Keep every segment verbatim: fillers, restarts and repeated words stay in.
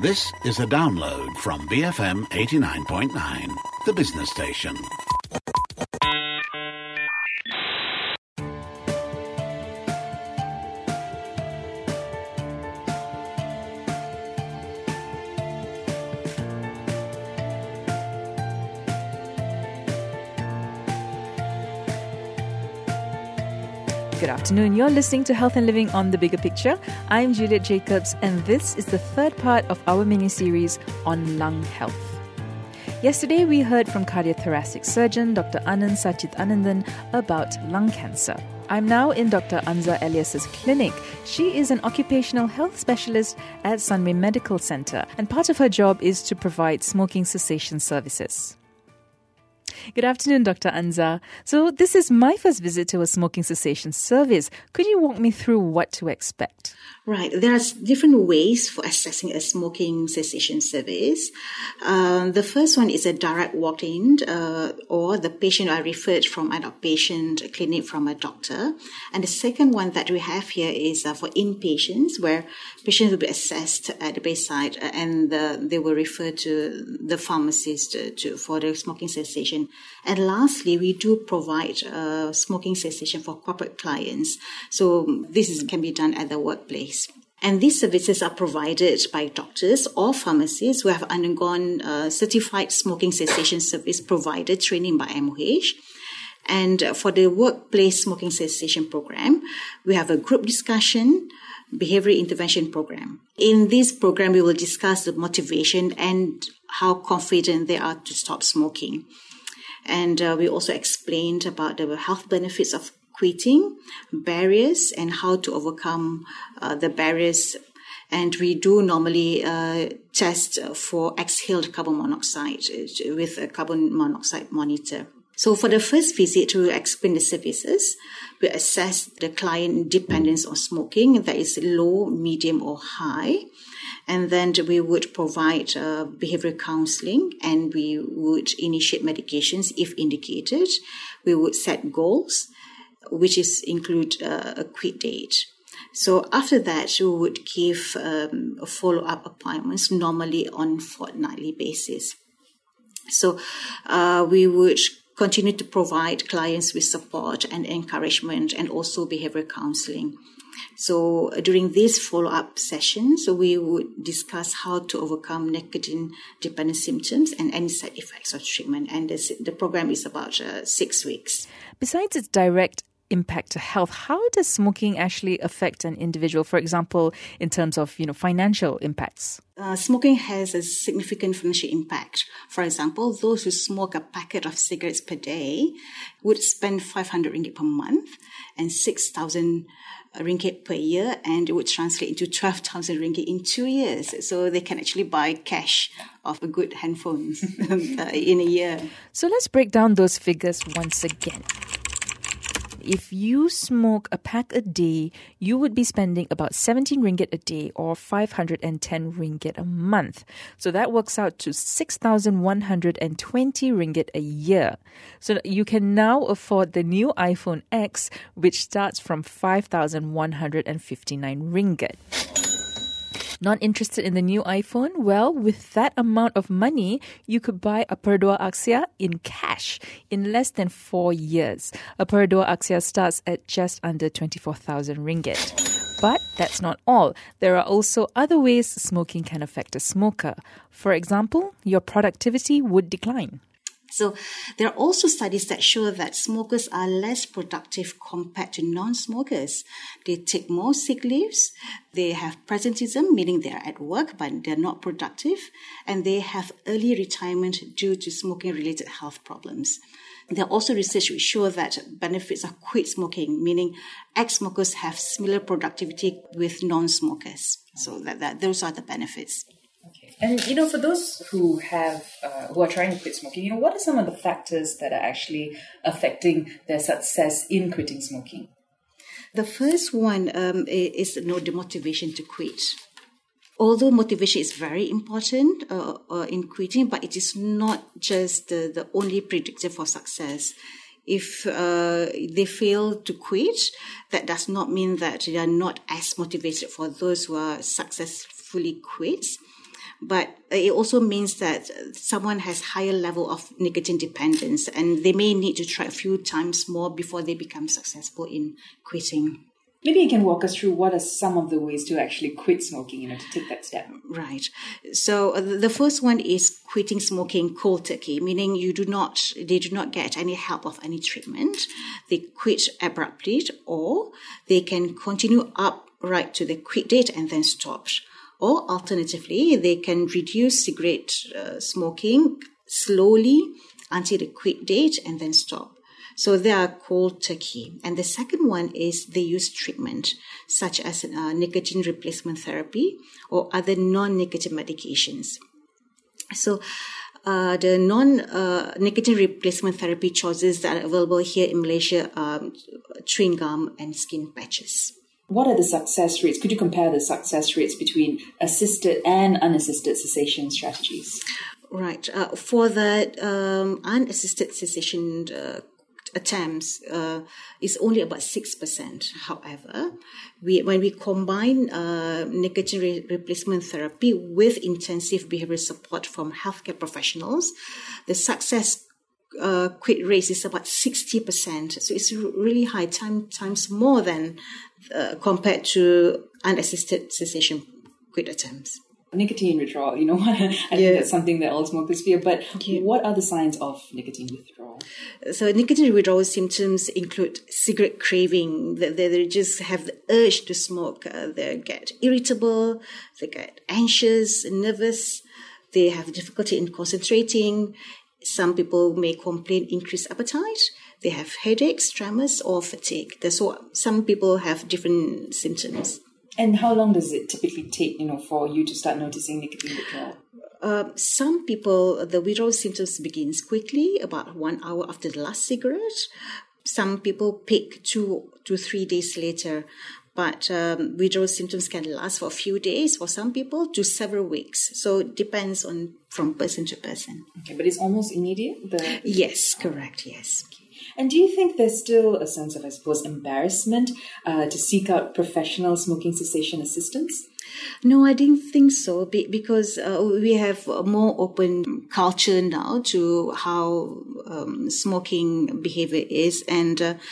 This is a download from B F M eighty-nine point nine, the business station. Good afternoon. You're listening to Health and Living on The Bigger Picture. I'm Juliet Jacobs, and this is the third part of our mini-series on lung health. Yesterday, we heard from cardiothoracic surgeon Doctor Anand Sachit Anandan about lung cancer. I'm now in Doctor Anza Elias's clinic. She is an occupational health specialist at Sunway Medical Centre, and part of her job is to provide smoking cessation services. Good afternoon, Doctor Anza. So this is my first visit to a smoking cessation service. Could you walk me through what to expect? Right. There are different ways for accessing a smoking cessation service. Um, the first one is a direct walk-in, uh, or the patient are referred from an outpatient clinic from a doctor. And the second one that we have here is uh, for inpatients, where patients will be assessed at the bedside uh, and uh, they will refer to the pharmacist uh, to for the smoking cessation. And lastly, we do provide uh, smoking cessation for corporate clients. So this is, can be done at the workplace. And these services are provided by doctors or pharmacists who have undergone uh, certified smoking cessation service provider training by M O H. And for the workplace smoking cessation program, we have a group discussion, behavioral intervention program. In this program, we will discuss the motivation and how confident they are to stop smoking. And uh, we also explained about the health benefits of quitting, barriers, and how to overcome uh, the barriers. And we do normally uh, test for exhaled carbon monoxide with a carbon monoxide monitor. So for the first visit, to explain the services, we assess the client dependence on smoking, that is low, medium, or high. And then we would provide uh, behavioral counseling, and we would initiate medications if indicated. We would set goals, which is include uh, a quit date. So after that, we would give um, follow-up appointments, normally on fortnightly basis. So uh, we would continue to provide clients with support and encouragement, and also behavioral counseling. So during these follow-up sessions, we would discuss how to overcome nicotine-dependent symptoms and any side effects of treatment. And this, the program is about uh, six weeks. Besides its direct impact to health, how does smoking actually affect an individual, for example, in terms of, you know, financial impacts? Uh, smoking has a significant financial impact. For example, those who smoke a packet of cigarettes per day would spend five hundred ringgit per month and six thousand ringgit per year, and it would translate into twelve thousand ringgit in two years. So they can actually buy cash of a good handphones uh, in a year. So let's break down those figures once again. If you smoke a pack a day, you would be spending about seventeen ringgit a day, or five hundred ten ringgit a month. So that works out to six thousand one hundred twenty ringgit a year. So you can now afford the new iPhone X, which starts from five thousand one hundred fifty-nine ringgit. Not interested in the new iPhone? Well, with that amount of money, you could buy a Perdua Axia in cash in less than four years. A Perdua Axia starts at just under twenty-four thousand ringgit. But that's not all. There are also other ways smoking can affect a smoker. For example, your productivity would decline. So there are also studies that show that smokers are less productive compared to non-smokers. They take more sick leaves, they have presenteeism, meaning they are at work but they're not productive, and they have early retirement due to smoking-related health problems. There are also research which show that benefits of quit smoking, meaning ex-smokers have similar productivity with non-smokers. So that, that those are the benefits. Okay. And, you know, for those who have, uh, who are trying to quit smoking, you know, what are some of the factors that are actually affecting their success in quitting smoking? The first one um, is you know, the motivation to quit. Although motivation is very important uh, uh, in quitting, but it is not just the, the only predictor for success. If uh, they fail to quit, that does not mean that they are not as motivated for those who are successfully quit. but it also means that someone has higher level of nicotine dependence, and they may need to try a few times more before they become successful in quitting. Maybe you can walk us through what are some of the ways to actually quit smoking, you know, to take that step. Right. So uh, the first one is quitting smoking cold turkey, meaning you do not, they do not get any help of any treatment. They quit abruptly, or they can continue up right to the quit date and then stop. Or alternatively, they can reduce cigarette uh, smoking slowly until the quit date and then stop. So they are cold turkey. And the second one is they use treatment, such as uh, nicotine replacement therapy or other non-nicotine medications. So uh, the non-nicotine uh, replacement therapy choices that are available here in Malaysia are chewing gum and skin patches. What are the success rates? Could you compare the success rates between assisted and unassisted cessation strategies? Right. Uh, for the um, unassisted cessation uh, attempts uh, is only about six percent. However, we when we combine uh, nicotine re- replacement therapy with intensive behavioral support from healthcare professionals, the success uh, quit rate is about sixty percent. So it's really high, time, times more than uh, compared to unassisted cessation quit attempts. Nicotine withdrawal, you know, I yeah. think that's something that all smokers fear. But yeah. what are the signs of nicotine withdrawal? So nicotine withdrawal symptoms include cigarette craving. They, they just have the urge to smoke. Uh, they get irritable. They get anxious, nervous. They have difficulty in concentrating. Some people may complain increased appetite. They have headaches, tremors, or fatigue. So some people have different symptoms. And how long does it typically take, you know, for you to start noticing nicotine withdrawal? Uh, some people, the withdrawal symptoms begins quickly, about one hour after the last cigarette. Some people peak two to three days later. But um, withdrawal symptoms can last for a few days for some people to several weeks. So it depends on from person to person. Okay, but it's almost immediate? The... Yes, correct, yes. Okay. And do you think there's still a sense of, I suppose, embarrassment uh, to seek out professional smoking cessation assistance? No, I didn't think so, because uh, we have a more open culture now to how um, smoking behavior is. And uh,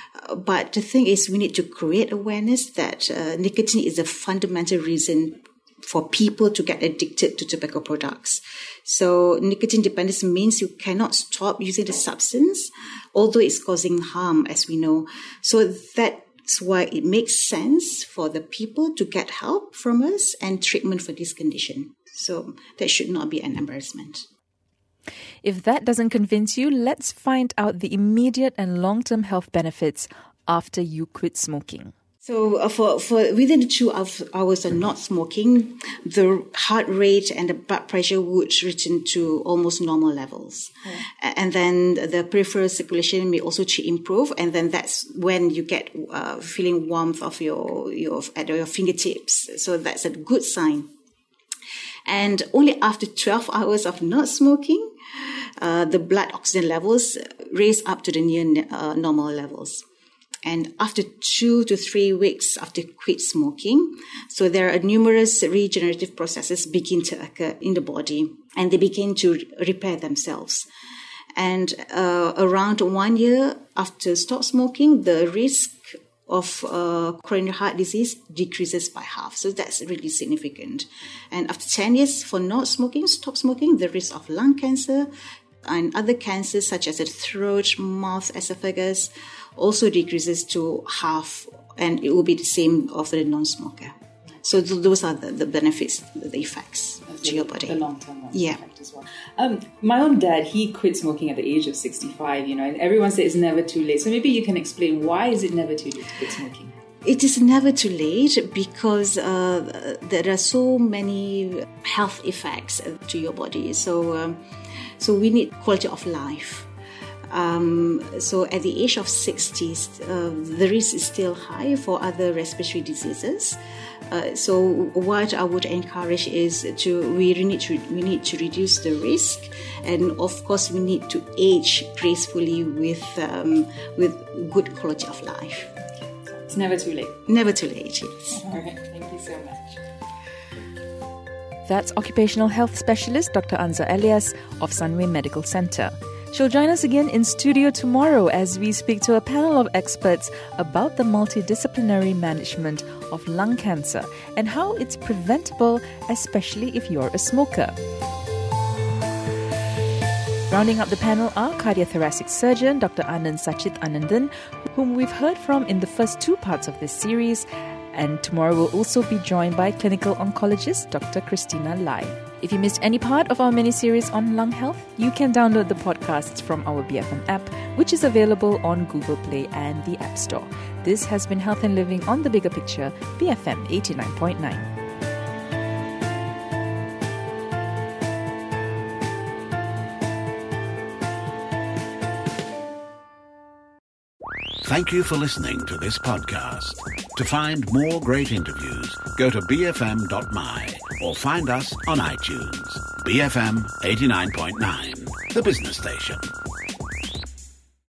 but the thing is, we need to create awareness that uh, nicotine is a fundamental reason for people to get addicted to tobacco products. So nicotine dependence means you cannot stop using the substance, although it's causing harm, as we know. So that's why it makes sense for the people to get help from us and treatment for this condition. So that should not be an embarrassment. If that doesn't convince you, let's find out the immediate and long-term health benefits after you quit smoking. So uh, for, for within the two hours of not smoking, the heart rate and the blood pressure would return to almost normal levels. Mm. And then the peripheral circulation may also improve. And then that's when you get uh, feeling warmth of your, your, at your fingertips. So that's a good sign. And only after twelve hours of not smoking, uh, the blood oxygen levels raise up to the near uh, normal levels. And after two to three weeks after quit smoking, so there are numerous regenerative processes begin to occur in the body, and they begin to repair themselves. And uh, around one year after stop smoking, the risk of uh, coronary heart disease decreases by half. So that's really significant. And after ten years for not smoking, stop smoking, the risk of lung cancer and other cancers such as the throat, mouth, esophagus also decreases to half, and it will be the same of the non-smoker. So th- those are the, the benefits, the effects That's to the, your body. The long-term one yeah. effect as well. Um, my own dad, he quit smoking at the age of sixty-five, you know, and everyone says it's never too late. So maybe you can explain, why is it never too late to quit smoking? It is never too late because uh, there are so many health effects to your body. So, um, so we need quality of life. Um, so at the age of sixty, uh, the risk is still high for other respiratory diseases. Uh, so what I would encourage is to we need to we need to reduce the risk, and of course we need to age gracefully with um, with good quality of life. It's never too late. Never too late. Yes. All right. Thank you so much. That's occupational health specialist Doctor Anza Elias of Sunway Medical Centre. She'll join us again in studio tomorrow as we speak to a panel of experts about the multidisciplinary management of lung cancer and how it's preventable, especially if you're a smoker. Rounding up the panel are cardiothoracic surgeon Doctor Anand Sachit Anandan, whom we've heard from in the first two parts of this series, and tomorrow we'll also be joined by clinical oncologist Doctor Christina Lai. If you missed any part of our mini-series on lung health, you can download the podcasts from our B F M app, which is available on Google Play and the App Store. This has been Health and Living on the Bigger Picture, B F M eighty-nine point nine. Thank you for listening to this podcast. To find more great interviews, go to b f m dot m y or find us on iTunes. B F M eighty-nine point nine, the business station.